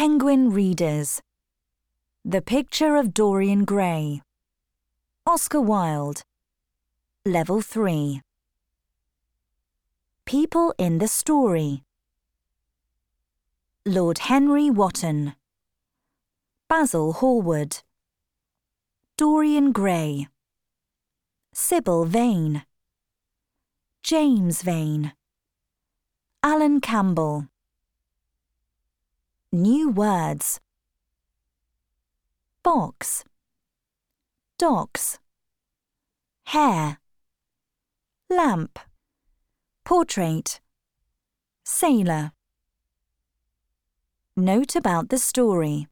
Penguin Readers. The Picture of Dorian Gray. Oscar Wilde. Level 3. People in the Story. Lord Henry Wotton. Basil Hallward. Dorian Gray. Sybil Vane. James Vane. Alan Campbell. New words. Box. Docks. Hair. Lamp. Portrait. Sailor. Note about the story.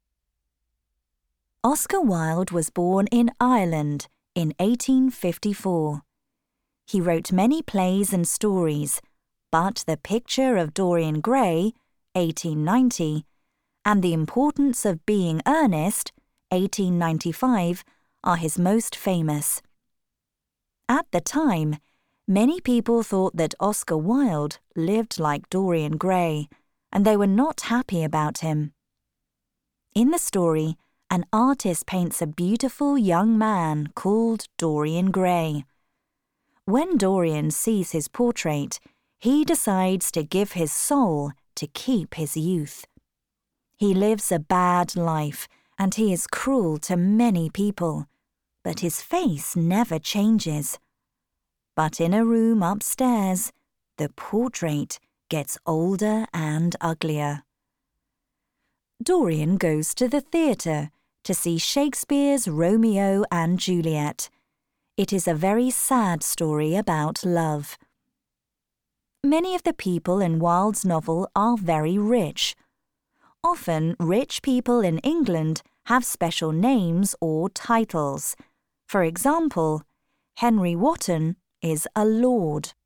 Oscar Wilde was born in Ireland in 1854. He wrote many plays and stories, but The Picture of Dorian Gray, 1890, and The Importance of Being Earnest, 1895, are his most famous. At the time, many people thought that Oscar Wilde lived like Dorian Gray, and they were not happy about him. In the story, an artist paints a beautiful young man called Dorian Gray. When Dorian sees his portrait, he decides to give his soul to keep his youth. He lives a bad life, and he is cruel to many people, but his face never changes. But in a room upstairs, the portrait gets older and uglier. Dorian goes to the theatre to see Shakespeare's Romeo and Juliet. It is a very sad story about love. Many of the people in Wilde's novel are very rich. Often, rich people in England have special names or titles. For example, Henry Wotton is a lord.